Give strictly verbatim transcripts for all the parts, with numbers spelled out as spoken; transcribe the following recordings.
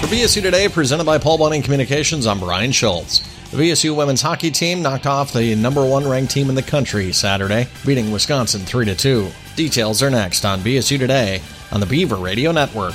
For B S U Today, presented by Paul Bunyan Communications, I'm Brian Schultz. The B S U women's hockey team knocked off the number one ranked team in the country Saturday, beating Wisconsin three to two. Details are next on B S U Today on the Beaver Radio Network.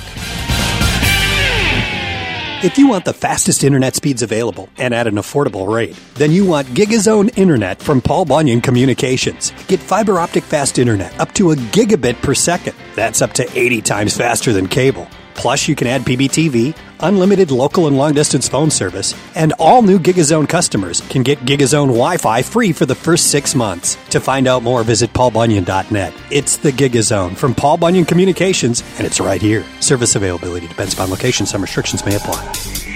If you want the fastest internet speeds available and at an affordable rate, then you want GigaZone Internet from Paul Bunyan Communications. Get fiber optic fast internet up to a gigabit per second. That's up to eighty times faster than cable. Plus, you can add P B T V, unlimited local and long-distance phone service, and all new GigaZone customers can get GigaZone Wi-Fi free for the first six months. To find out more, visit paul bunyan dot net. It's the GigaZone from Paul Bunyan Communications, and it's right here. Service availability depends upon location. Some restrictions may apply.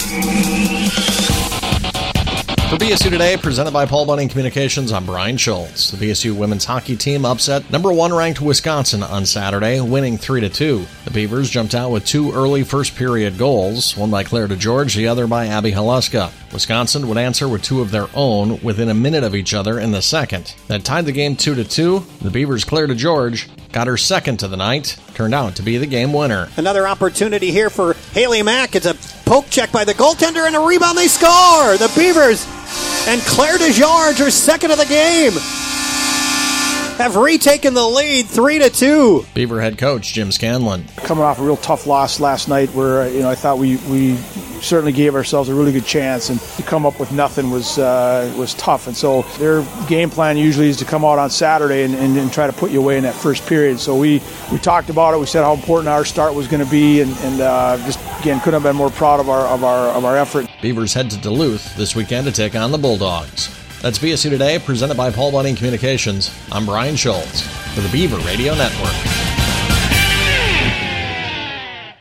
For B S U Today, presented by Paul Bunyan Communications, I'm Brian Schultz. The B S U women's hockey team upset number one ranked Wisconsin on Saturday, winning three to two. The Beavers jumped out with two early first-period goals, one by Claire DeGeorge, the other by Abby Haluska. Wisconsin would answer with two of their own within a minute of each other in the second. That tied the game two to two. The Beavers' Claire DeGeorge got her second to the night, turned out to be the game winner. Another opportunity here for Haley Mack. It's a poke check by the goaltender and a rebound. They score! The Beavers and Claire DeGeorge are second of the game, have retaken the lead three to two. Beaver head coach Jim Scanlon. Coming off a real tough loss last night where, you know, I thought we, we certainly gave ourselves a really good chance, and to come up with nothing was uh, was tough. And so their game plan usually is to come out on Saturday and, and, and try to put you away in that first period. So we, we talked about it. We said how important our start was going to be, and, and uh, just, again, couldn't have been more proud of our, of our, of our effort. Beavers head to Duluth this weekend to take on the Bulldogs. That's B S U Today, presented by Paul Bunyan Communications. I'm Brian Schultz for the Beaver Radio Network.